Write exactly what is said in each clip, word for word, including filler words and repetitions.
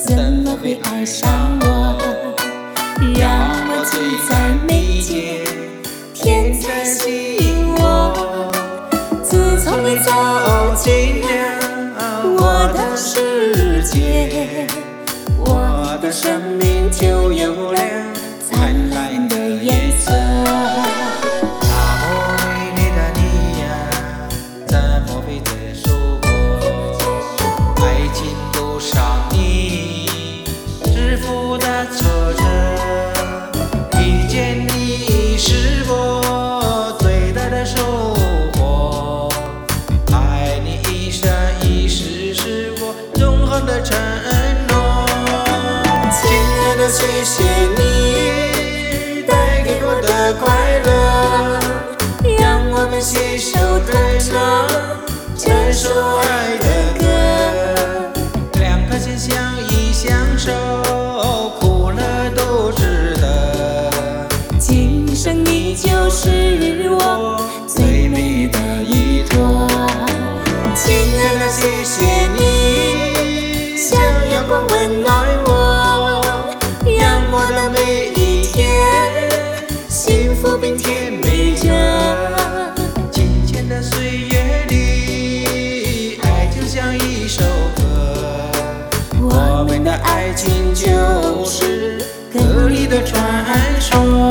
怎么会爱上我？让我醉在眉间，天才吸引我。自从你走进了我的世界，我的生命就有了灿烂的颜色。 那么美丽的你呀，怎么会结束过？爱情路上你支付的挫折，遇见你是我最大的收获。爱你一生一世是我永恒的承诺。 亲爱的，谢谢你带给我的快乐，让我们携手同唱这首爱的歌。 两颗心相依相守，苦乐都值得。 今生你就是我最美的依托。亲爱的，谢谢你像阳光温暖我，让我的每一天幸福并甜美着。 金钱的岁月里，爱就像一首歌， 我们的爱情就是歌里的传说。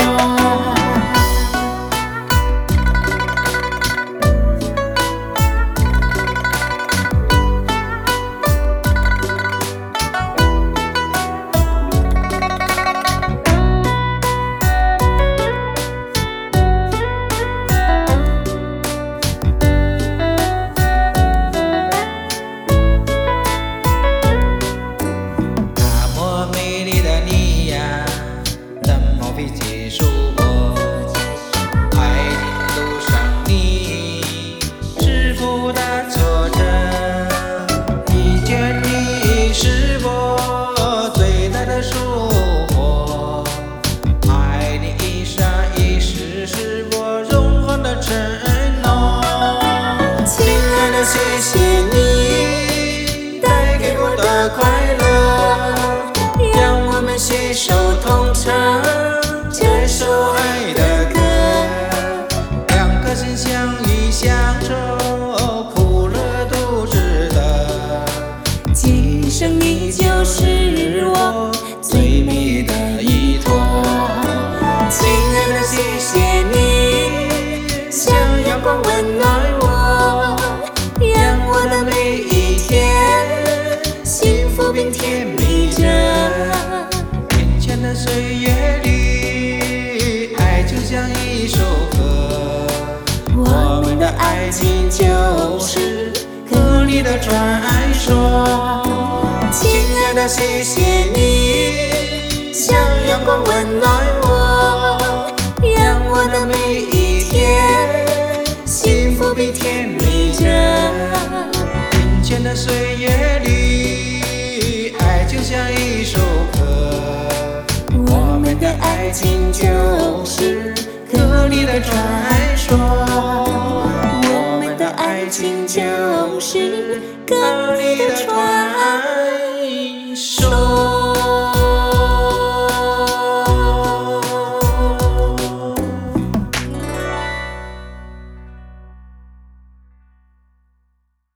那么美丽的你呀，怎么会结束过？爱情路上你支付的挫折，遇见你是我最大的收获。爱你一生一世是我永恒的承诺。 亲爱的，谢谢你带给我的快乐，让我们携手同唱这首爱的歌。 两颗心相依相守，苦乐都值得。 今生你就是我最美的依托。亲爱的，谢谢你像阳光温暖我，让我的每一天幸福并甜美着。 眼前的岁月里，爱就像一首歌， 我们的爱情就是歌里的传说。亲爱的，谢谢你像阳光温暖我，让我的每一天幸福并甜美着。 眼前的岁月里，爱就像一首歌， 我们的爱情就是歌里的传说。我们的爱情就是歌里的传说。